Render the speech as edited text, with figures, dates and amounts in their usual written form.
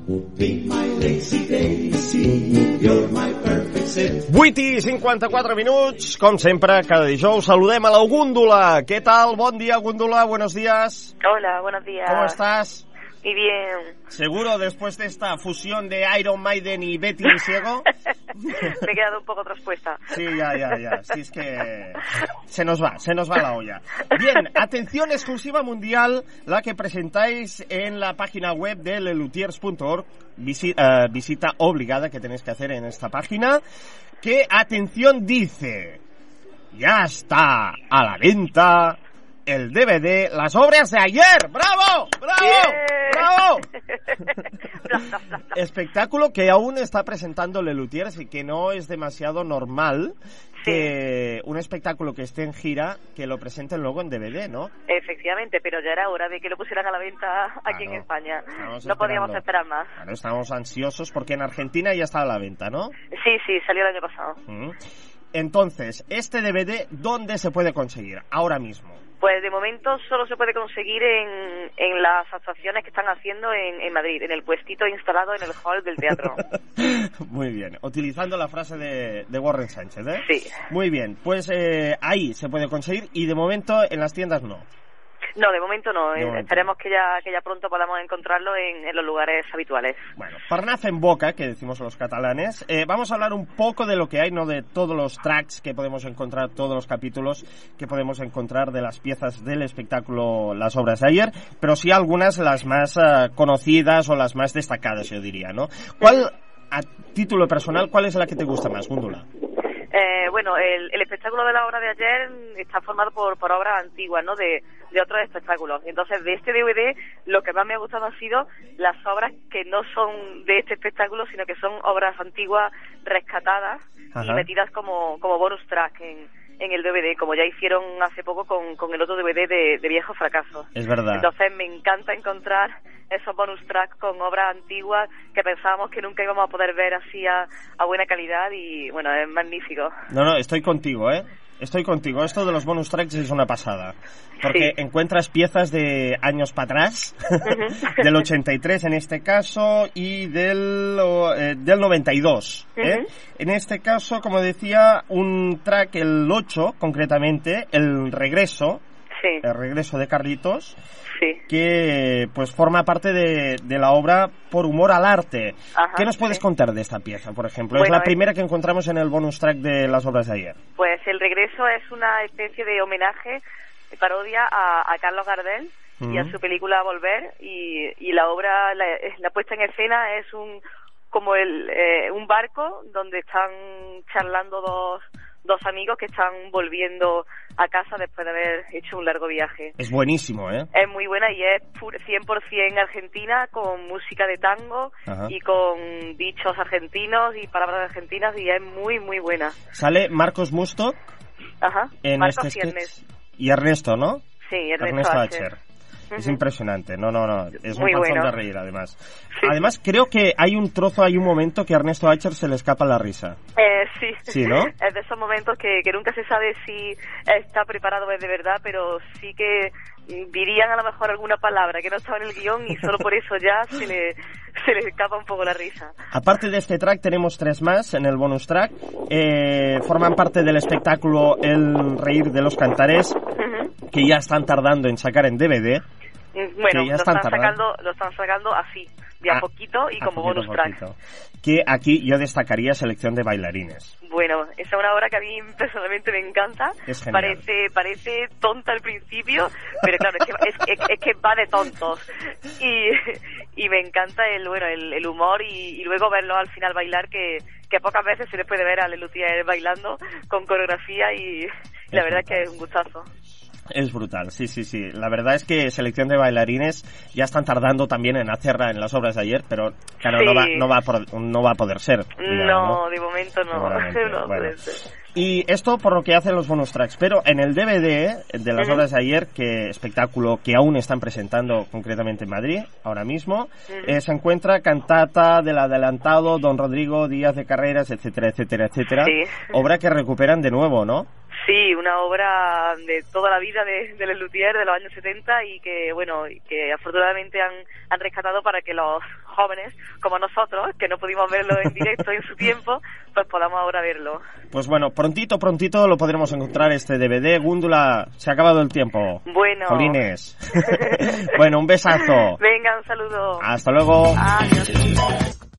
Be my lazy Daisy, you're my perfect set. 8 i 54 minuts, com sempre, cada dijous saludem a la Gúndola. ¿Qué tal? Bon dia, Gúndola, buenos días. Hola, buenos días. ¿Cómo estás? Muy bien. ¿Seguro después de esta fusión de Iron Maiden y Betty y Ciego? Me he quedado un poco traspuesta. Sí, ya. Sí, es que se nos va la olla. Bien, atención exclusiva mundial, la que presentáis en la página web de lelutiers.org. Visita obligada que tenéis que hacer en esta página. Que, atención, dice: ya está a la venta el DVD Las obras de ayer. ¡Bravo! Espectáculo que aún está presentando Lelutiers y que no es demasiado normal que un espectáculo que esté en gira que lo presenten luego en DVD, ¿no? Efectivamente, pero ya era hora de que lo pusieran a la venta aquí en España. No podíamos esperar más. Claro, estábamos ansiosos porque en Argentina ya está a la venta, ¿no? Sí, salió el año pasado. Entonces, este DVD, ¿dónde se puede conseguir ahora mismo? Pues de momento solo se puede conseguir en las actuaciones que están haciendo en Madrid, en el puestito instalado en el hall del teatro. Muy bien, utilizando la frase de Warren Sánchez, ¿eh? Sí. Muy bien, pues ahí se puede conseguir y de momento en las tiendas no. No, de momento no. Esperemos que ya pronto podamos encontrarlo en los lugares habituales. Bueno, Parnaz en boca, que decimos los catalanes. Vamos a hablar un poco de lo que hay, no de todos los tracks que podemos encontrar, todos los capítulos que podemos encontrar de las piezas del espectáculo Las obras de ayer, pero sí algunas, las más conocidas o las más destacadas, yo diría, ¿no? ¿Cuál, a título personal, cuál es la que te gusta más, Gúndola? Bueno, el espectáculo de la obra de ayer está formado por obras antiguas, ¿no? De otros espectáculos. Entonces, de este DVD, lo que más me ha gustado han sido las obras que no son de este espectáculo, sino que son obras antiguas rescatadas. Ajá. Y metidas como bonus track en el DVD, como ya hicieron hace poco con el otro DVD de Viejos Fracasos. Es verdad. Entonces me encanta encontrar esos bonus tracks con obras antiguas que pensábamos que nunca íbamos a poder ver así a buena calidad y bueno, es magnífico. No, estoy contigo, Estoy contigo. Esto de los bonus tracks es una pasada. Porque encuentras piezas de años para atrás, del 83 en este caso, y del 92. En este caso, como decía, un track, el 8, concretamente, el regreso de Carlitos, que pues forma parte de la obra Por humor al arte. Ajá, ¿qué nos puedes contar de esta pieza, por ejemplo? Bueno, es la primera que encontramos en el bonus track de Las obras de ayer. Pues el regreso es una especie de homenaje, parodia a Carlos Gardel y a su película Volver, y la obra, la puesta en escena es un barco donde están charlando dos amigos que están volviendo a casa después de haber hecho un largo viaje. Es buenísimo, ¿eh? Es muy buena y es 100% argentina, con música de tango. Ajá. Y con dichos argentinos y palabras argentinas, y es muy, muy buena. Sale Marcos Musto. Ajá. Marcos y Ernesto, ¿no? Sí, Ernesto Acher. Es impresionante, no, es muy un panzón de reír, además. Sí. Además, creo que hay un momento que a Ernesto Acher se le escapa la risa. Sí. Sí, ¿no? Es de esos momentos que nunca se sabe si está preparado de verdad, pero sí que dirían a lo mejor alguna palabra que no estaba en el guión y solo por eso ya se le escapa un poco la risa. Aparte de este track tenemos 3 más en el bonus track. Forman parte del espectáculo El reír de los cantares, que ya están tardando en sacar en DVD. Bueno, lo están sacando así, de a poquito y como bonus track. Que aquí yo destacaría Selección de bailarines. Bueno, esa es una obra que a mí personalmente me encanta. Es genial. Parece tonta al principio, pero claro, es que va de tontos. Y me encanta el humor y luego verlo al final bailar, que pocas veces se le puede ver a Lelutiers bailando con coreografía y la verdad es que es un gustazo. Es brutal, sí. La verdad es que Selección de bailarines ya están tardando también en hacerla en Las obras de ayer, pero claro, no va a poder ser. Digamos, no, de momento no. Bueno. Puede ser. Y esto por lo que hacen los bonus tracks, pero en el DVD de Las obras de ayer, que espectáculo que aún están presentando concretamente en Madrid ahora mismo, se encuentra Cantata del adelantado Don Rodrigo Díaz de Carreras, etcétera. Sí. Obra que recuperan de nuevo, ¿no? Sí, una obra de toda la vida de Lelutiers, de los años 70, y que afortunadamente han rescatado para que los jóvenes como nosotros, que no pudimos verlo en directo en su tiempo, pues podamos ahora verlo. Pues bueno, prontito lo podremos encontrar este DVD. Gúndula, se ha acabado el tiempo. Bueno. Jolines. Bueno, un besazo. Venga, un saludo. Hasta luego. Adiós.